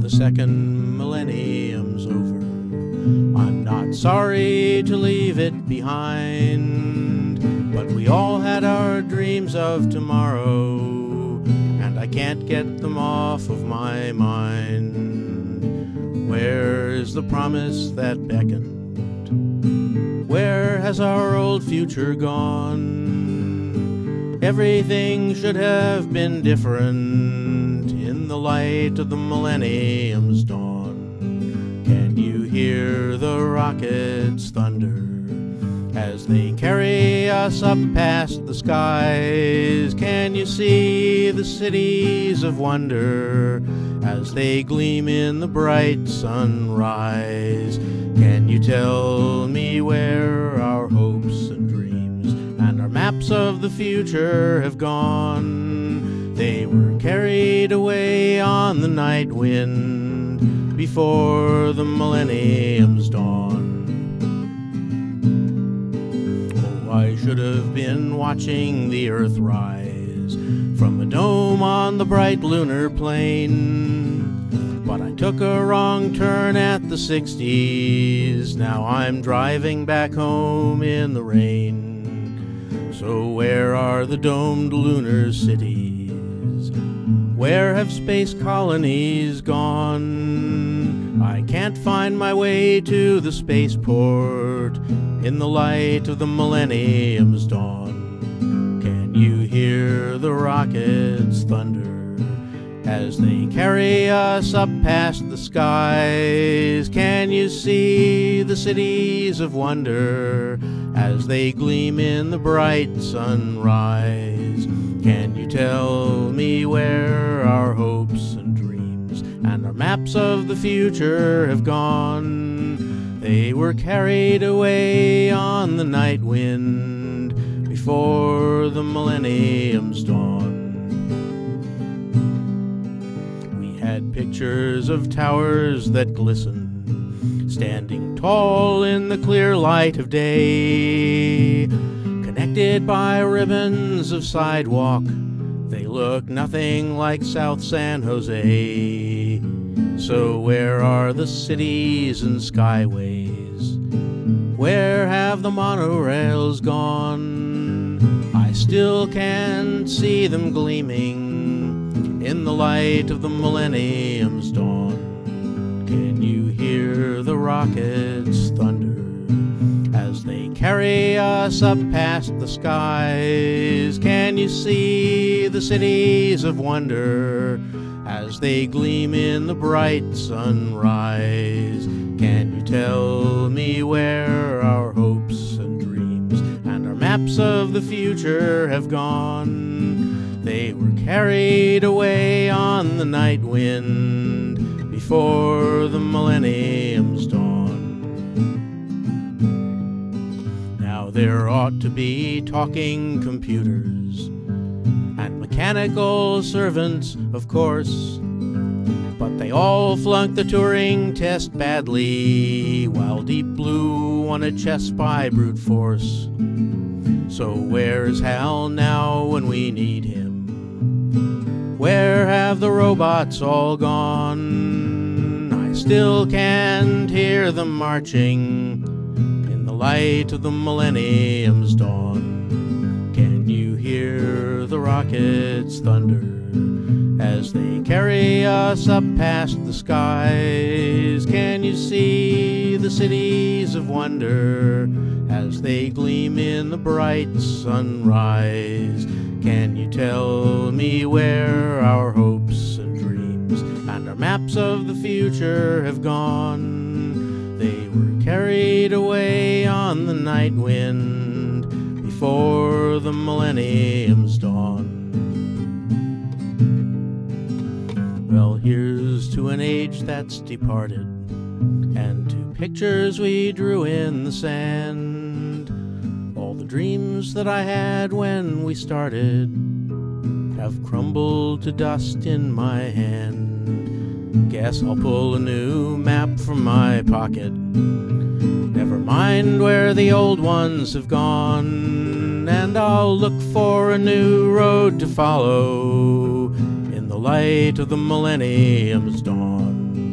the second millennium's over. I'm not sorry to leave it behind, but we all had our dreams of tomorrow, and I can't get them off of my mind. Where is the promise that beckoned? Where has our old future gone? Everything should have been different in the light of the millennium's dawn. Can you hear the rockets thunder as they carry us up past the skies? Can you see the cities of wonder as they gleam in the bright sunrise? Can you tell me where our hopes and dreams and our maps of the future have gone? They were carried away on the night wind before the millennium's dawn. Oh, I should have been watching the earth rise from a dome on the bright lunar plain, but I took a wrong turn at the 60s. Now I'm driving back home in the rain. So where are the domed lunar cities? Where have space colonies gone? I can't find my way to the spaceport in the light of the millennium's dawn. Can you hear the rockets thunder as they carry us up past the skies? Can you see the cities of wonder as they gleam in the bright sunrise? Can you tell me where our hopes and dreams and our maps of the future have gone? They were carried away on the night wind before the millennium's dawn. Had pictures of towers that glisten, standing tall in the clear light of day, connected by ribbons of sidewalk. They look nothing like South San Jose. So where are the cities and skyways? Where have the monorails gone? I still can't see them gleaming in the light of the millennium's dawn. Can you hear the rockets thunder as they carry us up past the skies? Can you see the cities of wonder as they gleam in the bright sunrise? Can you tell me where our hopes and dreams and our maps of the future have gone? They were carried away on the night wind before the millennium's dawn. Now there ought to be talking computers and mechanical servants, of course, but they all flunked the Turing test badly, while Deep Blue won a chess by brute force. So where's Hal now when we need him? Where have the robots all gone? I still can't hear them marching in the light of the millennium's dawn. Can you hear the rockets thunder as they carry us up past the skies? Can you see the cities of wonder as they gleam in the bright sunrise? Can you tell me where our hopes and dreams and our maps of the future have gone? They were carried away on the night wind before the millennium's dawn. Well, here's to an age that's departed, and to pictures we drew in the sand. All the dreams that I had when we started have crumbled to dust in my hand. Guess I'll pull a new map from my pocket. Never mind where the old ones have gone, and I'll look for a new road to follow in the light of the millennium's dawn.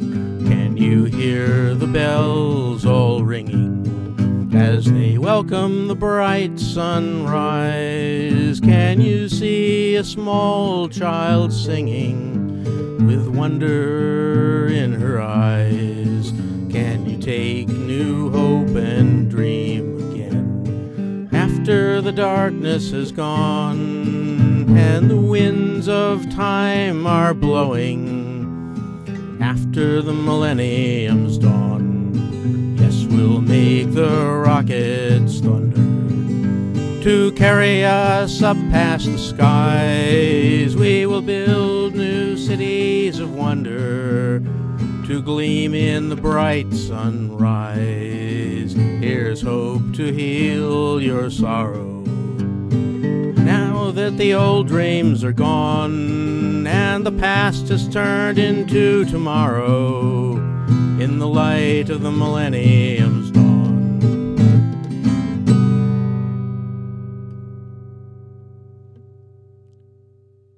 you hear the bells all ringing as they welcome the bright sunrise? Can you see a small child singing with wonder in her eyes? Can you take new hope and dream again after the darkness is gone and the winds of time are blowing? After the millennium's dawn, yes, we'll make the rockets thunder to carry us up past the skies. We will build new cities of wonder to gleam in the bright sunrise. Here's hope to heal your sorrow now that the old dreams are gone and the past has turned into tomorrow in the light of the millennium's